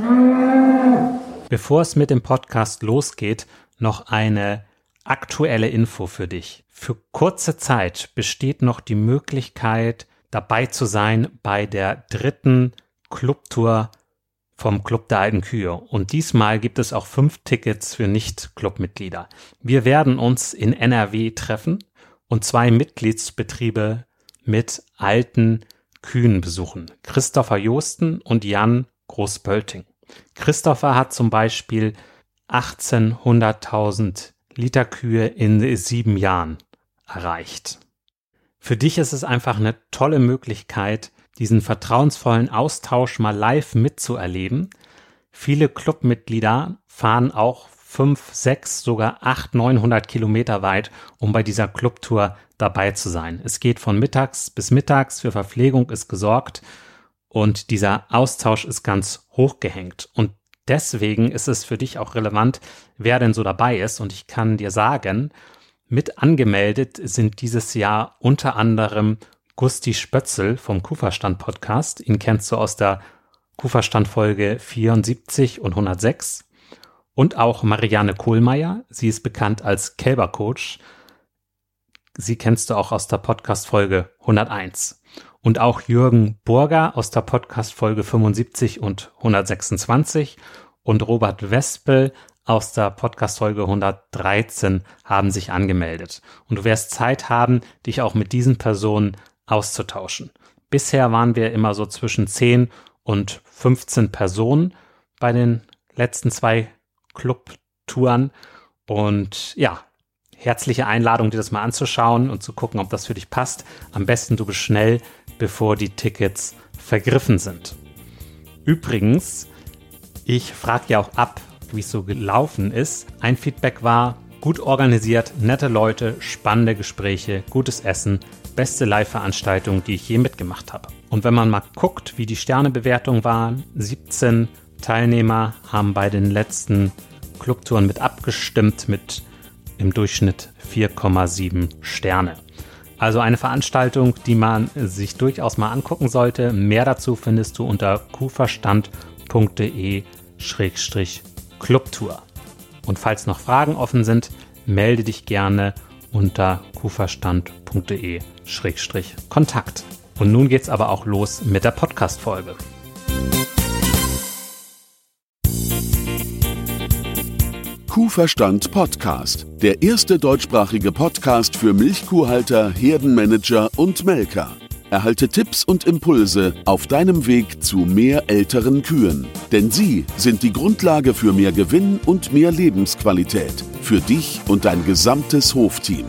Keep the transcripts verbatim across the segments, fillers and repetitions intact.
Bevor es mit dem Podcast losgeht, noch eine aktuelle Info für dich. Für kurze Zeit besteht noch die Möglichkeit, dabei zu sein bei der dritten Clubtour vom Club der Alten Kühe. Und diesmal gibt es auch fünf Tickets für Nicht-Clubmitglieder. Wir werden uns in N R W treffen und zwei Mitgliedsbetriebe mit alten Kühen besuchen. Christopher Joosten und Jan Großpölting. Christopher hat zum Beispiel achtzehnhunderttausend Liter Kühe in sieben Jahren erreicht. Für dich ist es einfach eine tolle Möglichkeit, diesen vertrauensvollen Austausch mal live mitzuerleben. Viele Clubmitglieder fahren auch fünf, sechs, sogar acht, neunhundert Kilometer weit, um bei dieser Clubtour dabei zu sein. Es geht von mittags bis mittags, für Verpflegung ist gesorgt und dieser Austausch ist ganz hoch gehängt. Und deswegen ist es für dich auch relevant, wer denn so dabei ist. Und ich kann dir sagen, mit angemeldet sind dieses Jahr unter anderem Gusti Spötzl vom Kuhverstand-Podcast. Ihn kennst du aus der Kuhverstand-Folge vierundsiebzig und hundertsechs. Und auch Marianne Kohlmeier. Sie ist bekannt als Kälbercoach. Sie kennst du auch aus der Podcast-Folge hunderteins. Und auch Jürgen Burger aus der Podcast-Folge fünfundsiebzig und hundertsechsundzwanzig. Und Robert Wespel aus der Podcast-Folge hundertdreizehn haben sich angemeldet. Und du wirst Zeit haben, dich auch mit diesen Personen auszutauschen. Bisher waren wir immer so zwischen zehn und fünfzehn Personen bei den letzten zwei Clubtouren. Und ja, herzliche Einladung, dir das mal anzuschauen und zu gucken, ob das für dich passt. Am besten du bist schnell, bevor die Tickets vergriffen sind. Übrigens, ich frage ja auch ab, wie es so gelaufen ist. Ein Feedback war, gut organisiert, nette Leute, spannende Gespräche, gutes Essen, beste Live-Veranstaltung, die ich je mitgemacht habe. Und wenn man mal guckt, wie die Sternebewertung war, siebzehn Teilnehmer haben bei den letzten Clubtouren mit abgestimmt, mit im Durchschnitt vier Komma sieben Sterne. Also eine Veranstaltung, die man sich durchaus mal angucken sollte. Mehr dazu findest du unter kuhverstand punkt de Schrägstrich Clubtour. Und falls noch Fragen offen sind, melde dich gerne unter kuhverstand punkt de Schrägstrich Kontakt. Und nun geht's aber auch los mit der Podcast-Folge. Kuhverstand Podcast, der erste deutschsprachige Podcast für Milchkuhhalter, Herdenmanager und Melker. Erhalte Tipps und Impulse auf deinem Weg zu mehr älteren Kühen. Denn sie sind die Grundlage für mehr Gewinn und mehr Lebensqualität. Für dich und dein gesamtes Hofteam.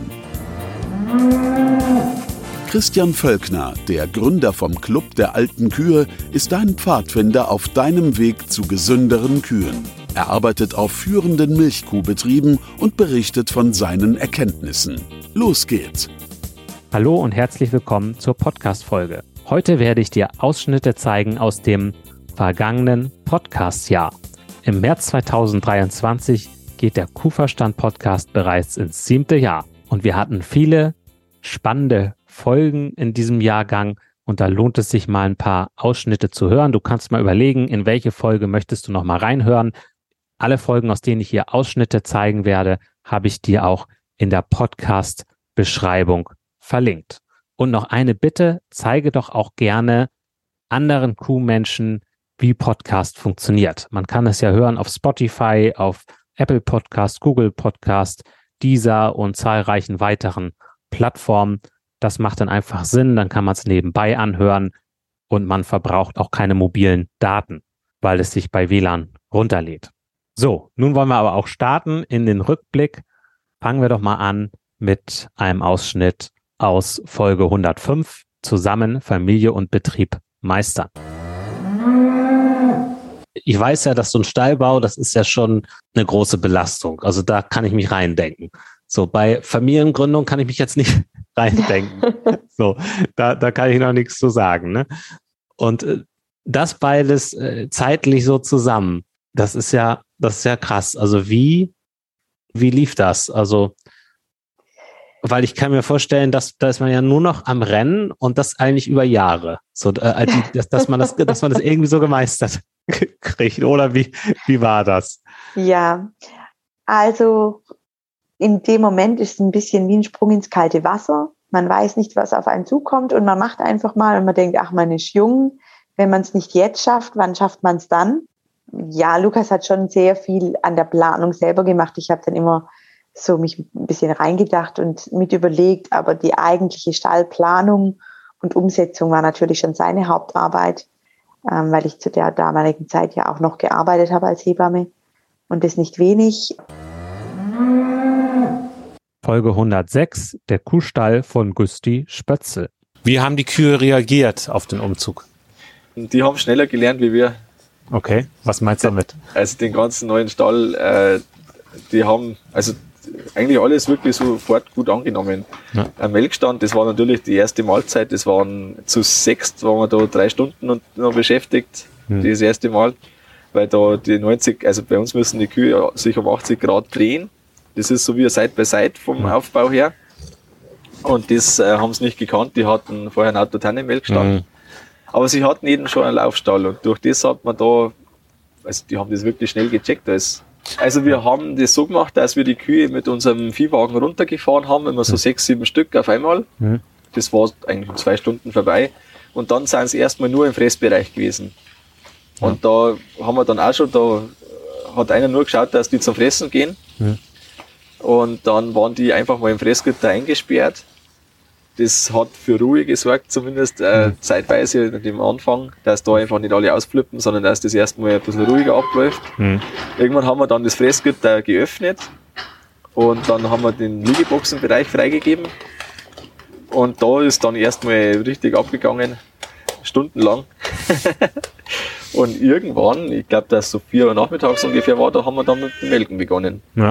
Christian Völkner, der Gründer vom Club der Alten Kühe, ist dein Pfadfinder auf deinem Weg zu gesünderen Kühen. Er arbeitet auf führenden Milchkuhbetrieben und berichtet von seinen Erkenntnissen. Los geht's! Hallo und herzlich willkommen zur Podcast-Folge. Heute werde ich dir Ausschnitte zeigen aus dem vergangenen Podcast-Jahr. Im März zweitausenddreiundzwanzig geht der Kuhverstand-Podcast bereits ins siebte Jahr. Und wir hatten viele spannende Folgen in diesem Jahrgang und da lohnt es sich mal ein paar Ausschnitte zu hören. Du kannst mal überlegen, in welche Folge möchtest du noch mal reinhören. Alle Folgen, aus denen ich hier Ausschnitte zeigen werde, habe ich dir auch in der Podcast-Beschreibung verlinkt. Und noch eine Bitte, zeige doch auch gerne anderen Kuhmenschen, wie Podcast funktioniert. Man kann es ja hören auf Spotify, auf Apple Podcast, Google Podcast, Deezer und zahlreichen weiteren Plattformen. Das macht dann einfach Sinn, dann kann man es nebenbei anhören und man verbraucht auch keine mobilen Daten, weil es sich bei W L A N runterlädt. So, nun wollen wir aber auch starten in den Rückblick. Fangen wir doch mal an mit einem Ausschnitt aus Folge hundertfünf, zusammen Familie und Betrieb meistern. Ich weiß ja, dass so ein Stallbau, das ist ja schon eine große Belastung. Also da kann ich mich reindenken. So, bei Familiengründung kann ich mich jetzt nicht reindenken. So, da, da kann ich noch nichts zu sagen, ne? Und äh, das beides äh, zeitlich so zusammen, das ist ja, das ist ja krass. Also wie, wie lief das? Also Weil ich kann mir vorstellen, dass da ist man ja nur noch am Rennen und das eigentlich über Jahre. So, äh, also, dass, dass man das, dass man das irgendwie so gemeistert kriegt. Oder wie, wie war das? Ja, also in dem Moment ist es ein bisschen wie ein Sprung ins kalte Wasser. Man weiß nicht, was auf einen zukommt und man macht einfach mal und man denkt, ach, man ist jung. Wenn man es nicht jetzt schafft, wann schafft man es dann? Ja, Lukas hat schon sehr viel an der Planung selber gemacht. Ich habe dann immer so mich ein bisschen reingedacht und mit überlegt, aber die eigentliche Stallplanung und Umsetzung war natürlich schon seine Hauptarbeit, ähm, weil ich zu der damaligen Zeit ja auch noch gearbeitet habe als Hebamme und das nicht wenig. Folge hundertsechs, der Kuhstall von Güsti Spötzl. Wie haben die Kühe reagiert auf den Umzug? Die haben schneller gelernt wie wir. Okay, was meinst du damit? Also den ganzen neuen Stall, äh, die haben also eigentlich alles wirklich sofort gut angenommen. Ja. Ein Melkstand, das war natürlich die erste Mahlzeit, das waren zu sechst, waren wir da drei Stunden noch beschäftigt, hm. das erste Mal, weil da die neunzig, also bei uns müssen die Kühe sich um achtzig Grad drehen. Das ist so wie ein Side-by-Side vom ja. Aufbau her. Und das äh, haben sie nicht gekannt, die hatten vorher einen Autotane-Melkstand. Mhm. Aber sie hatten eben schon einen Laufstall und durch das hat man da, also die haben das wirklich schnell gecheckt. Als, also wir haben das so gemacht, dass wir die Kühe mit unserem Viehwagen runtergefahren haben, immer so mhm. sechs, sieben Stück auf einmal. Mhm. Das war eigentlich in zwei Stunden vorbei. Und dann sind sie erstmal nur im Fressbereich gewesen. Mhm. Und da haben wir dann auch schon, da hat einer nur geschaut, dass die zum Fressen gehen. Mhm. Und dann waren die einfach mal im Fressgitter eingesperrt. Das hat für Ruhe gesorgt, zumindest äh, mhm. zeitweise am Anfang, dass da einfach nicht alle ausflippen, sondern dass das erstmal ein bisschen ruhiger abläuft. Mhm. Irgendwann haben wir dann das Fressgitter geöffnet und dann haben wir den Liegeboxenbereich freigegeben. Und da ist dann erstmal richtig abgegangen, stundenlang. Und irgendwann, ich glaube, dass so vier Uhr nachmittags ungefähr war, da haben wir dann mit dem Melken begonnen. Ja.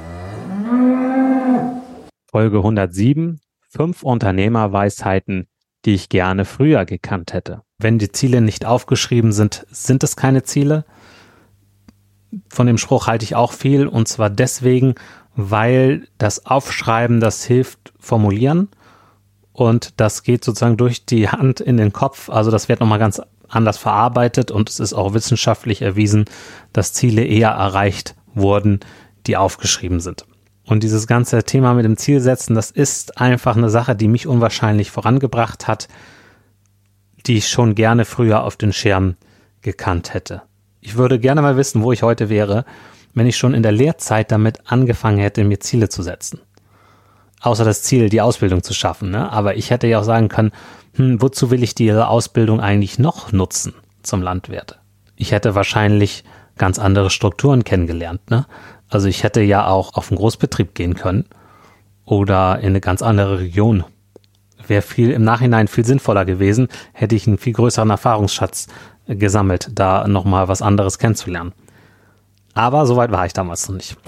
Folge hundertsieben. Fünf Unternehmerweisheiten, die ich gerne früher gekannt hätte. Wenn die Ziele nicht aufgeschrieben sind, sind es keine Ziele. Von dem Spruch halte ich auch viel und zwar deswegen, weil das Aufschreiben, das hilft formulieren und das geht sozusagen durch die Hand in den Kopf. Also das wird nochmal ganz anders verarbeitet und es ist auch wissenschaftlich erwiesen, dass Ziele eher erreicht wurden, die aufgeschrieben sind. Und dieses ganze Thema mit dem Zielsetzen, das ist einfach eine Sache, die mich unwahrscheinlich vorangebracht hat, die ich schon gerne früher auf den Schirm gekannt hätte. Ich würde gerne mal wissen, wo ich heute wäre, wenn ich schon in der Lehrzeit damit angefangen hätte, mir Ziele zu setzen. Außer das Ziel, die Ausbildung zu schaffen. Ne? Aber ich hätte ja auch sagen können, hm, wozu will ich diese Ausbildung eigentlich noch nutzen zum Landwirt? Ich hätte wahrscheinlich ganz andere Strukturen kennengelernt, ne? Also ich hätte ja auch auf einen Großbetrieb gehen können oder in eine ganz andere Region. Wäre viel im Nachhinein viel sinnvoller gewesen, hätte ich einen viel größeren Erfahrungsschatz gesammelt, da nochmal was anderes kennenzulernen. Aber so weit war ich damals noch nicht.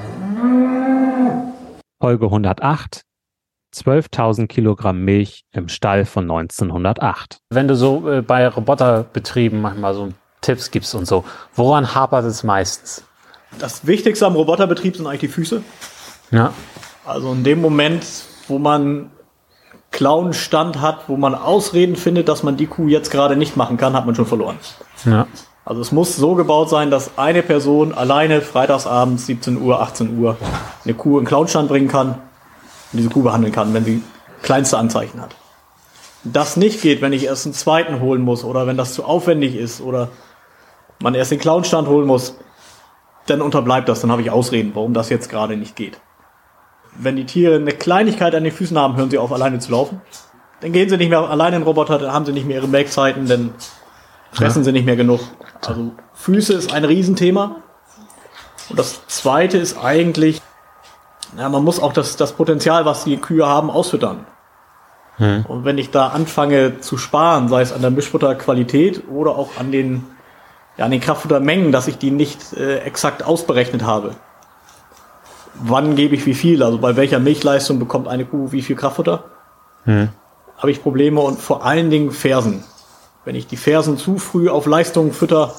Folge hundertacht. zwölftausend Kilogramm Milch im Stall von neunzehnhundertacht. Wenn du so äh, bei Roboterbetrieben manchmal so Tipps gibst und so, woran hapert es meistens? Das Wichtigste am Roboterbetrieb sind eigentlich die Füße. Ja. Also in dem Moment, wo man Klauenstand hat, wo man Ausreden findet, dass man die Kuh jetzt gerade nicht machen kann, hat man schon verloren. Ja. Also es muss so gebaut sein, dass eine Person alleine freitagsabends siebzehn Uhr, achtzehn Uhr eine Kuh in den Klauenstand bringen kann und diese Kuh behandeln kann, wenn sie kleinste Anzeichen hat. Das nicht geht, wenn ich erst einen zweiten holen muss oder wenn das zu aufwendig ist oder man erst den Klauenstand holen muss, dann unterbleibt das, dann habe ich Ausreden, warum das jetzt gerade nicht geht. Wenn die Tiere eine Kleinigkeit an den Füßen haben, hören sie auf, alleine zu laufen. Dann gehen sie nicht mehr alleine in den Roboter, dann haben sie nicht mehr ihre Melkzeiten, dann fressen ja. sie nicht mehr genug. Also Füße ist ein Riesenthema. Und das Zweite ist eigentlich, ja, man muss auch das, das Potenzial, was die Kühe haben, ausfüttern. Hm. Und wenn ich da anfange zu sparen, sei es an der Mischfutterqualität oder auch an den Ja, an den Kraftfuttermengen, dass ich die nicht äh, exakt ausberechnet habe. Wann gebe ich wie viel? Also bei welcher Milchleistung bekommt eine Kuh wie viel Kraftfutter? Hm. Habe ich Probleme und vor allen Dingen Fersen. Wenn ich die Fersen zu früh auf Leistung fütter,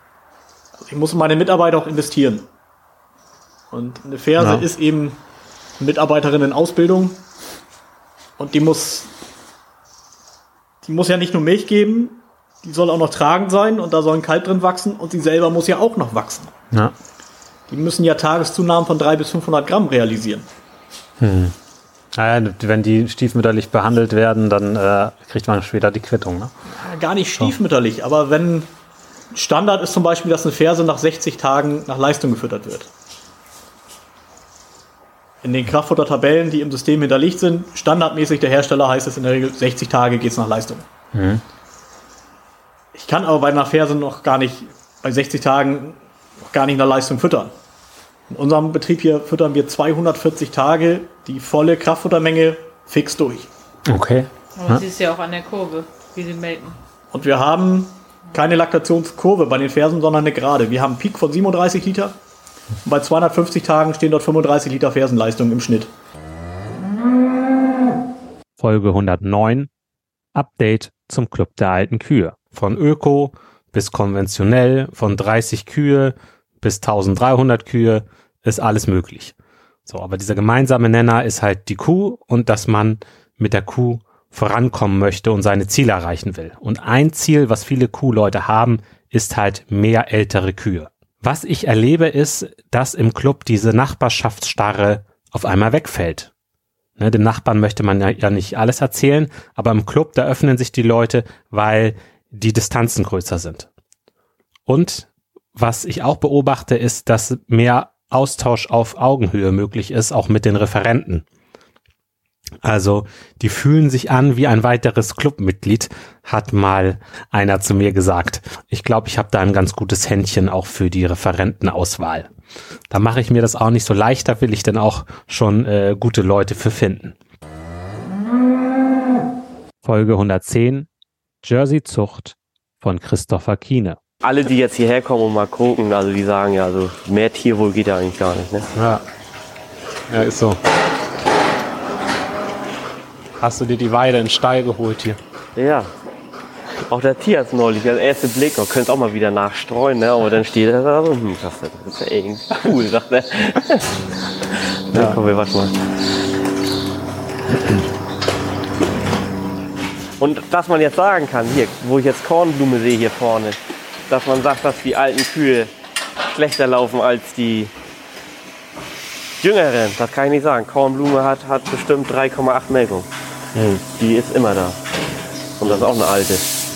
also ich muss in meine Mitarbeiter auch investieren. Und eine Ferse ja. ist eben Mitarbeiterin in Ausbildung und die muss, die muss ja nicht nur Milch geben, die soll auch noch tragend sein und da soll ein Kalb drin wachsen und sie selber muss ja auch noch wachsen. Ja. Die müssen ja Tageszunahmen von dreihundert bis fünfhundert Gramm realisieren. Hm. Naja, wenn die stiefmütterlich behandelt werden, dann äh, kriegt man später die Quittung. Ne? Gar nicht stiefmütterlich, aber wenn Standard ist zum Beispiel, dass eine Ferse nach sechzig Tagen nach Leistung gefüttert wird. In den Kraftfuttertabellen, die im System hinterlegt sind, standardmäßig der Hersteller heißt es in der Regel, sechzig Tage geht es nach Leistung. Mhm. Ich kann aber bei einer Ferse noch gar nicht, bei sechzig Tagen noch gar nicht nach Leistung füttern. In unserem Betrieb hier füttern wir zweihundertvierzig Tage die volle Kraftfuttermenge fix durch. Okay. Aber das ist ja auch an der Kurve, wie sie melken. Und wir haben keine Laktationskurve bei den Fersen, sondern eine Gerade. Wir haben einen Peak von siebenunddreißig Liter. Und bei zweihundertfünfzig Tagen stehen dort fünfunddreißig Liter Fersenleistung im Schnitt. Folge hundertneun. Update zum Club der alten Kühe. Von Öko bis konventionell, von dreißig Kühe bis eintausenddreihundert Kühe ist alles möglich. So, aber dieser gemeinsame Nenner ist halt die Kuh und dass man mit der Kuh vorankommen möchte und seine Ziele erreichen will. Und ein Ziel, was viele Kuhleute haben, ist halt mehr ältere Kühe. Was ich erlebe, ist, dass im Club diese Nachbarschaftsstarre auf einmal wegfällt. Ne, dem Nachbarn möchte man ja, ja nicht alles erzählen, aber im Club, da öffnen sich die Leute, weil die Distanzen größer sind. Und was ich auch beobachte, ist, dass mehr Austausch auf Augenhöhe möglich ist, auch mit den Referenten. Also die fühlen sich an wie ein weiteres Clubmitglied, hat mal einer zu mir gesagt. Ich glaube, ich habe da ein ganz gutes Händchen auch für die Referentenauswahl. Da mache ich mir das auch nicht so leicht, da will ich dann auch schon äh, gute Leute für finden. Folge hundertzehn. Jersey-Zucht von Christopher Kiene. Alle, die jetzt hierher kommen und mal gucken, also die sagen ja, also mehr Tierwohl geht ja eigentlich gar nicht. Ne? Ja. Ja, ist so. Hast du dir die Weide in den Stall geholt hier? Ja. Auch der Tierarzt neulich, der erste Blick, man könnte auch mal wieder nachstreuen, ne? Aber dann steht er da so, hm, das ist ja irgendwie cool, sagt er. Ja, ja, komm, wir warten mal. Und dass man jetzt sagen kann, hier, wo ich jetzt Kornblume sehe hier vorne, dass man sagt, dass die alten Kühe schlechter laufen als die jüngeren, das kann ich nicht sagen. Kornblume hat, hat bestimmt drei Komma acht Melkung. Mhm. Die ist immer da. Und das ist auch eine alte.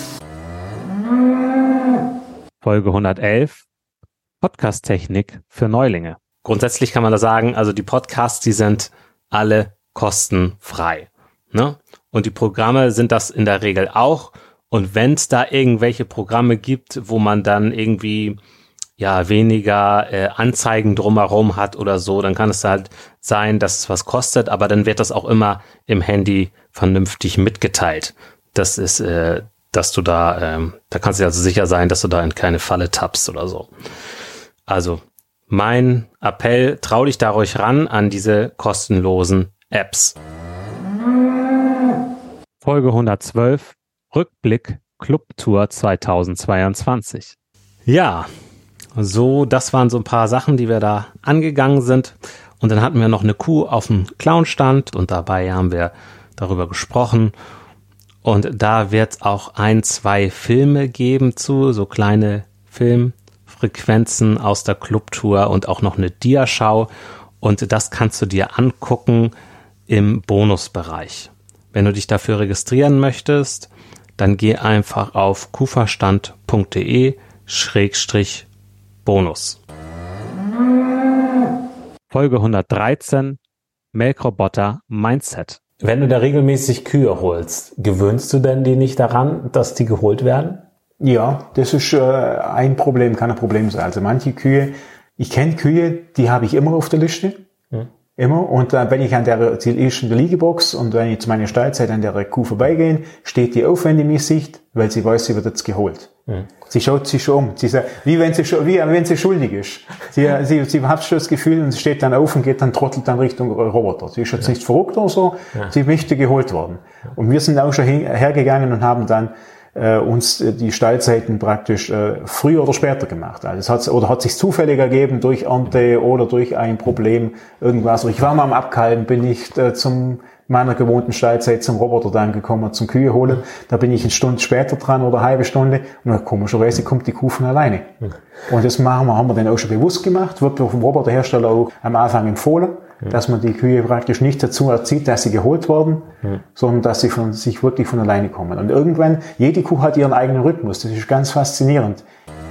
Folge hundertelf. Podcast-Technik für Neulinge. Grundsätzlich kann man da sagen, also die Podcasts, die sind alle kostenfrei. Ne? Und die Programme sind das in der Regel auch. Und wenn es da irgendwelche Programme gibt, wo man dann irgendwie ja weniger äh, Anzeigen drumherum hat oder so, dann kann es halt sein, dass es was kostet, aber dann wird das auch immer im Handy vernünftig mitgeteilt. Das ist, äh, dass du da, ähm, da kannst du also sicher sein, dass du da in keine Falle tappst oder so. Also mein Appell, trau dich da ruhig ran an diese kostenlosen Apps. Folge hundertzwölf. Rückblick Clubtour zweitausendzweiundzwanzig. Ja, so, das waren so ein paar Sachen, die wir da angegangen sind. Und dann hatten wir noch eine Kuh auf dem Clownstand und dabei haben wir darüber gesprochen. Und da wird es auch ein, zwei Filme geben zu, so kleine Filmfrequenzen aus der Clubtour und auch noch eine Diaschau. Und das kannst du dir angucken im Bonusbereich. Wenn du dich dafür registrieren möchtest, dann geh einfach auf kuhverstand.de schrägstrich Bonus. Folge hundertdreizehn. Melkroboter Mindset. Wenn du da regelmäßig Kühe holst, gewöhnst du denn die nicht daran, dass die geholt werden? Ja, das ist äh, ein Problem, kann ein Problem sein. Also manche Kühe, ich kenne Kühe, die habe ich immer auf der Liste. Hm. Immer. Und äh, wenn ich an der, die ist in der Liegebox und wenn ich zu meiner Stallzeit an der Kuh vorbeigehe, steht die auf, wenn die mich sieht, weil sie weiß, sie wird jetzt geholt. Mhm. Sie schaut sich schon um. Sie sagt, wie wenn sie, wie wenn sie schuldig ist. Sie, sie, sie hat schon das Gefühl und sie steht dann auf und geht dann, trottelt dann Richtung Roboter. Sie ist jetzt ja. nicht verrückt oder so. Ja. Sie möchte geholt werden. Ja. Und wir sind auch schon hin, hergegangen und haben dann äh, uns die Stallzeiten praktisch äh, früher oder später gemacht. Also es hat, oder hat sich zufällig ergeben durch Ernte oder durch ein Problem, irgendwas. Ich war mal am Abkalben, bin ich äh, zum meiner gewohnten Stallzeit zum Roboter dann gekommen, zum Kühe holen. Da bin ich eine Stunde später dran oder eine halbe Stunde und komischerweise kommt die Kuh von alleine. Mhm. Und das machen wir, haben wir dann auch schon bewusst gemacht, wird vom Roboterhersteller auch am Anfang empfohlen, mhm. dass man die Kühe praktisch nicht dazu erzieht, dass sie geholt werden, mhm. sondern dass sie von, sich wirklich von alleine kommen. Und irgendwann, jede Kuh hat ihren eigenen Rhythmus. Das ist ganz faszinierend.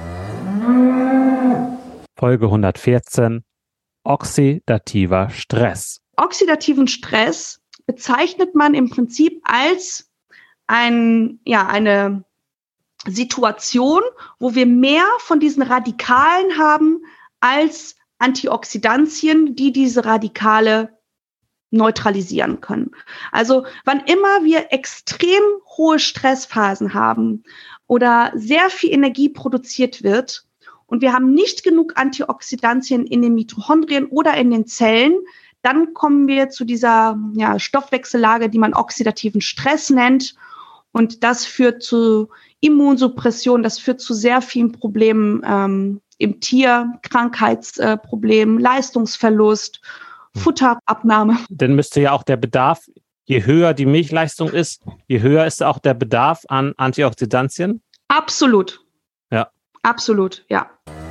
Folge hundertvierzehn. Oxidativer Stress. Oxidativen Stress bezeichnet man im Prinzip als ein, ja, eine Situation, wo wir mehr von diesen Radikalen haben als Antioxidantien, die diese Radikale neutralisieren können. Also wann immer wir extrem hohe Stressphasen haben oder sehr viel Energie produziert wird und wir haben nicht genug Antioxidantien in den Mitochondrien oder in den Zellen, dann kommen wir zu dieser ja, Stoffwechsellage, die man oxidativen Stress nennt. Und das führt zu Immunsuppression, das führt zu sehr vielen Problemen ähm, im Tier, Krankheitsproblemen, äh, Leistungsverlust, Futterabnahme. Dann müsste ja auch der Bedarf, je höher die Milchleistung ist, je höher ist auch der Bedarf an Antioxidantien? Absolut. Ja. Absolut, ja.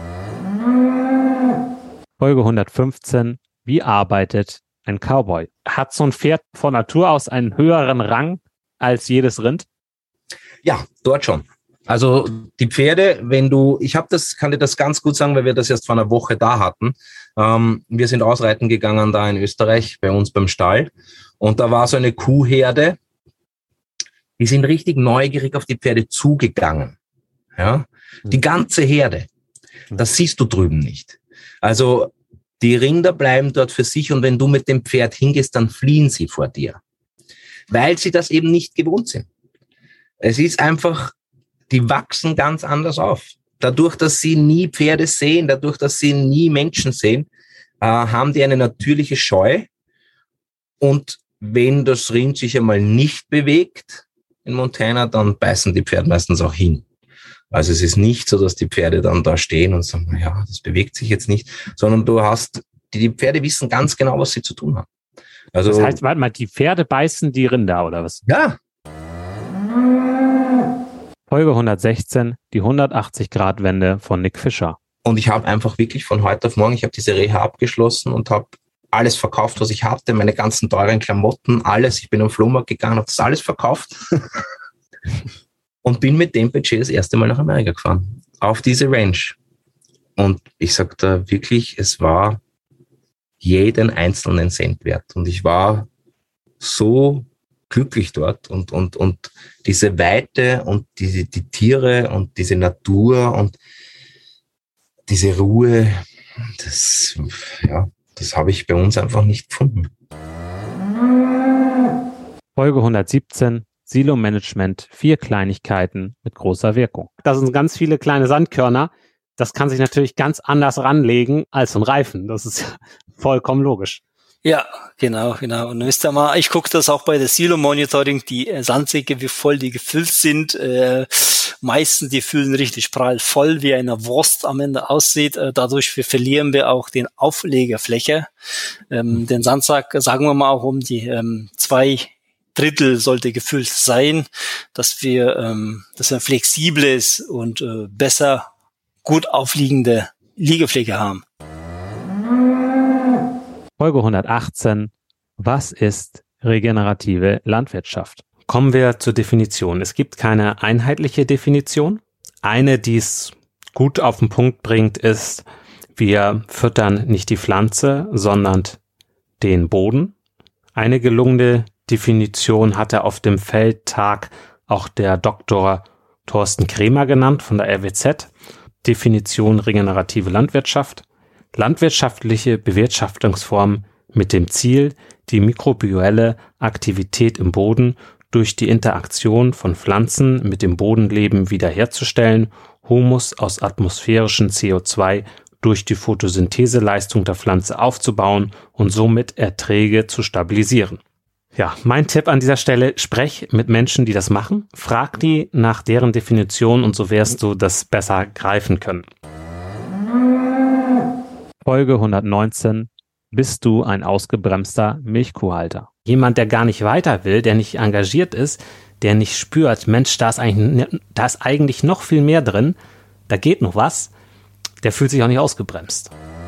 Folge hundertfünfzehn. Wie arbeitet ein Cowboy? Hat so ein Pferd von Natur aus einen höheren Rang als jedes Rind? Ja, dort schon. Also die Pferde, wenn du, ich habe das, kann dir das ganz gut sagen, weil wir das erst vor einer Woche da hatten. Ähm, wir sind ausreiten gegangen da in Österreich bei uns beim Stall und da war so eine Kuhherde. Die sind richtig neugierig auf die Pferde zugegangen. Ja, die ganze Herde. Das siehst du drüben nicht. Also die Rinder bleiben dort für sich und wenn du mit dem Pferd hingehst, dann fliehen sie vor dir, weil sie das eben nicht gewohnt sind. Es ist einfach, die wachsen ganz anders auf. Dadurch, dass sie nie Pferde sehen, dadurch, dass sie nie Menschen sehen, äh, haben die eine natürliche Scheu. Und wenn das Rind sich einmal nicht bewegt in Montana, dann beißen die Pferde meistens auch hin. Also es ist nicht so, dass die Pferde dann da stehen und sagen, ja, das bewegt sich jetzt nicht, sondern du hast, die, die Pferde wissen ganz genau, was sie zu tun haben. Also, das heißt, warte mal, die Pferde beißen die Rinder, oder was? Ja. Folge hundertsechzehn, die hundertachtzig-Grad-Wende von Nick Fischer. Und ich habe einfach wirklich von heute auf morgen, ich habe diese Reha abgeschlossen und habe alles verkauft, was ich hatte, meine ganzen teuren Klamotten, alles. Ich bin am Flohmarkt gegangen, habe das alles verkauft. Und bin mit dem Budget das erste Mal nach Amerika gefahren, auf diese Ranch. Und ich sag da wirklich, es war jeden einzelnen Cent wert. Und ich war so glücklich dort und, und, und diese Weite und diese, die Tiere und diese Natur und diese Ruhe, das, ja, das habe ich bei uns einfach nicht gefunden. Folge hundertsiebzehn. Silo-Management, vier Kleinigkeiten mit großer Wirkung. Das sind ganz viele kleine Sandkörner. Das kann sich natürlich ganz anders ranlegen als ein Reifen. Das ist vollkommen logisch. Ja, genau, genau. Und wisst ihr mal, ich gucke das auch bei der Silo-Monitoring, die äh, Sandsäcke, wie voll die gefüllt sind. Äh, meistens, die füllen richtig prall voll, wie eine Wurst am Ende aussieht. Äh, dadurch verlieren wir auch den Auflegerfläche. Ähm, den Sandsack, sagen wir mal, auch um die ähm, zwei Drittel sollte gefüllt sein, dass wir, ähm, dass wir flexibles und äh, besser gut aufliegende Liegefläche haben. Folge hundertachtzehn. Was ist regenerative Landwirtschaft? Kommen wir zur Definition. Es gibt keine einheitliche Definition. Eine, die es gut auf den Punkt bringt, ist, wir füttern nicht die Pflanze, sondern den Boden. Eine gelungene Definition hatte auf dem Feldtag auch der Doktor Thorsten Kremer genannt von der R W Z. Definition regenerative Landwirtschaft. Landwirtschaftliche Bewirtschaftungsform mit dem Ziel, die mikrobielle Aktivität im Boden durch die Interaktion von Pflanzen mit dem Bodenleben wiederherzustellen, Humus aus atmosphärischem C O zwei durch die Photosyntheseleistung der Pflanze aufzubauen und somit Erträge zu stabilisieren. Ja, mein Tipp an dieser Stelle, sprech mit Menschen, die das machen, frag die nach deren Definition und so wirst du das besser greifen können. Folge hundertneunzehn. Bist du ein ausgebremster Milchkuhhalter? Jemand, der gar nicht weiter will, der nicht engagiert ist, der nicht spürt, Mensch, da ist eigentlich, da ist eigentlich noch viel mehr drin, da geht noch was, der fühlt sich auch nicht ausgebremst.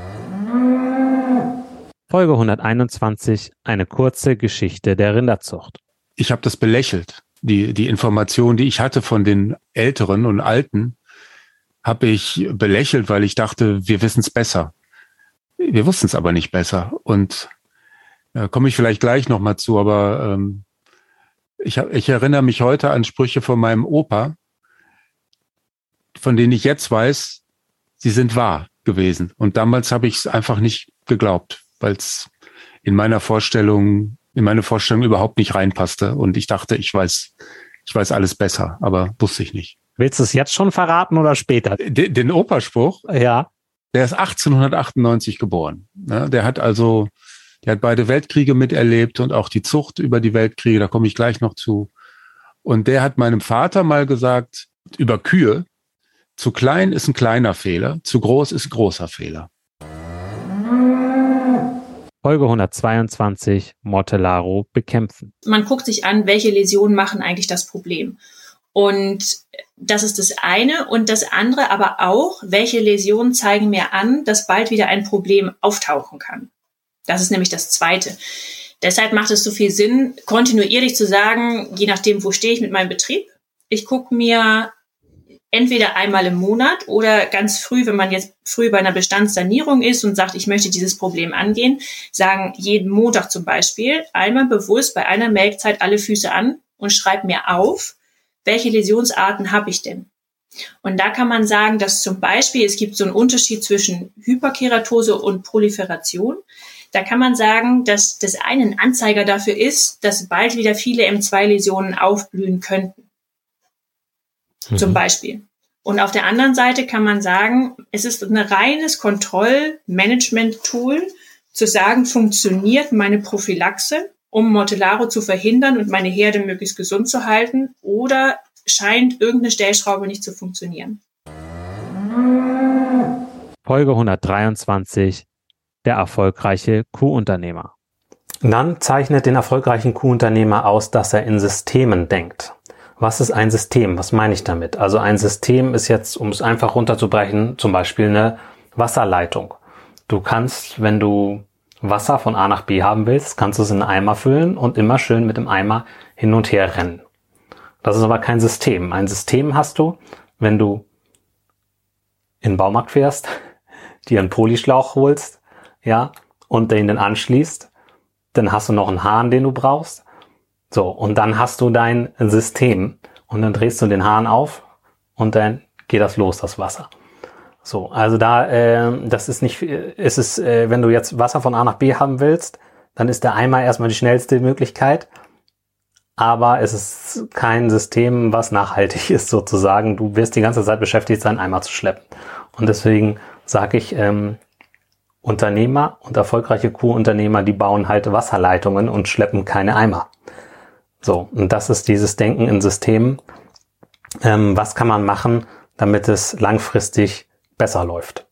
Folge hunderteinundzwanzig, eine kurze Geschichte der Rinderzucht. Ich habe das belächelt. Die, die Information, die ich hatte von den Älteren und Alten, habe ich belächelt, weil ich dachte, wir wissen es besser. Wir wussten es aber nicht besser. Und da komme ich vielleicht gleich nochmal zu, aber ähm, ich, ich erinnere mich heute an Sprüche von meinem Opa, von denen ich jetzt weiß, sie sind wahr gewesen. Und damals habe ich es einfach nicht geglaubt, weil es in meiner Vorstellung, in meine Vorstellung überhaupt nicht reinpasste. Und ich dachte, ich weiß, ich weiß alles besser, aber wusste ich nicht. Willst du es jetzt schon verraten oder später? Den, den Operspruch? Ja. Der ist achtzehnhundertachtundneunzig geboren. Ja, der hat also, der hat beide Weltkriege miterlebt und auch die Zucht über die Weltkriege, da komme ich gleich noch zu. Und der hat meinem Vater mal gesagt, über Kühe, zu klein ist ein kleiner Fehler, zu groß ist ein großer Fehler. Folge hundertzweiundzwanzig, Mortellaro bekämpfen. Man guckt sich an, welche Läsionen machen eigentlich das Problem. Und das ist das eine. Und das andere aber auch, welche Läsionen zeigen mir an, dass bald wieder ein Problem auftauchen kann. Das ist nämlich das Zweite. Deshalb macht es so viel Sinn, kontinuierlich zu sagen, je nachdem, wo stehe ich mit meinem Betrieb. Ich gucke mir entweder einmal im Monat oder ganz früh, wenn man jetzt früh bei einer Bestandssanierung ist und sagt, ich möchte dieses Problem angehen, sagen jeden Montag zum Beispiel einmal bewusst bei einer Melkzeit alle Füße an und schreibe mir auf, welche Läsionsarten habe ich denn? Und da kann man sagen, dass zum Beispiel, es gibt so einen Unterschied zwischen Hyperkeratose und Proliferation. Da kann man sagen, dass das eine ein Anzeiger dafür ist, dass bald wieder viele M zwei Läsionen aufblühen könnten. Mhm. Zum Beispiel. Und auf der anderen Seite kann man sagen, es ist ein reines Kontroll-Management-Tool, zu sagen, funktioniert meine Prophylaxe, um Mortellaro zu verhindern und meine Herde möglichst gesund zu halten, oder scheint irgendeine Stellschraube nicht zu funktionieren. Folge hundertdreiundzwanzig, der erfolgreiche Kuhunternehmer. Dann zeichnet den erfolgreichen Kuhunternehmer aus, dass er in Systemen denkt. Was ist ein System? Was meine ich damit? Also ein System ist jetzt, um es einfach runterzubrechen, zum Beispiel eine Wasserleitung. Du kannst, wenn du Wasser von A nach B haben willst, kannst du es in einen Eimer füllen und immer schön mit dem Eimer hin und her rennen. Das ist aber kein System. Ein System hast du, wenn du in den Baumarkt fährst, dir einen Polyschlauch holst, ja, und den dann anschließt, dann hast du noch einen Hahn, den du brauchst. So, und dann hast du dein System und dann drehst du den Hahn auf und dann geht das los, das Wasser. So, also da, äh, das ist nicht, ist es, äh, wenn du jetzt Wasser von A nach B haben willst, dann ist der Eimer erstmal die schnellste Möglichkeit. Aber es ist kein System, was nachhaltig ist sozusagen. Du wirst die ganze Zeit beschäftigt sein, Eimer zu schleppen. Und deswegen sage ich, ähm, Unternehmer und erfolgreiche Kuhunternehmer, die bauen halt Wasserleitungen und schleppen keine Eimer. So, und das ist dieses Denken in Systemen. Ähm, was kann man machen, damit es langfristig besser läuft?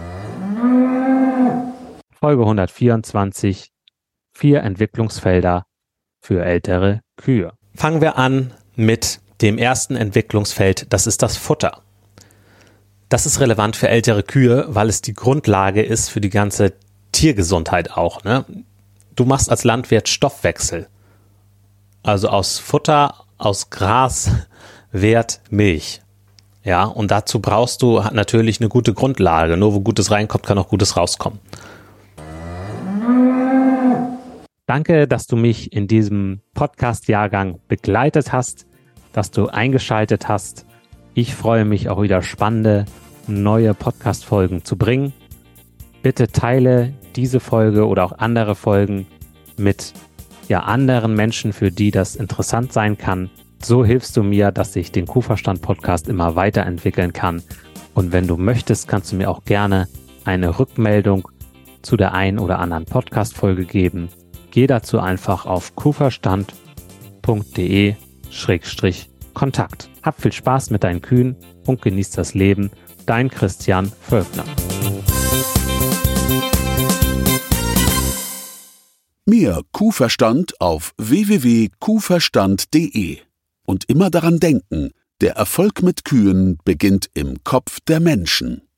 Folge hundertvierundzwanzig, vier Entwicklungsfelder für ältere Kühe. Fangen wir an mit dem ersten Entwicklungsfeld, das ist das Futter. Das ist relevant für ältere Kühe, weil es die Grundlage ist für die ganze Tiergesundheit auch, ne? Du machst als Landwirt Stoffwechsel. Also aus Futter, aus Gras wird Milch. Ja, und dazu brauchst du natürlich eine gute Grundlage. Nur wo Gutes reinkommt, kann auch Gutes rauskommen. Danke, dass du mich in diesem Podcast-Jahrgang begleitet hast, dass du eingeschaltet hast. Ich freue mich auch wieder spannende neue Podcast-Folgen zu bringen. Bitte teile diese Folge oder auch andere Folgen mit ja, anderen Menschen, für die das interessant sein kann. So hilfst du mir, dass ich den Kuhverstand-Podcast immer weiterentwickeln kann. Und wenn du möchtest, kannst du mir auch gerne eine Rückmeldung zu der einen oder anderen Podcast-Folge geben. Geh dazu einfach auf kuhverstand punkt de Schrägstrich Kontakt. Hab viel Spaß mit deinen Kühen und genieß das Leben. Dein Christian Völkner. Mehr Kuhverstand auf w w w punkt kuhverstand punkt de. Und immer daran denken, der Erfolg mit Kühen beginnt im Kopf der Menschen.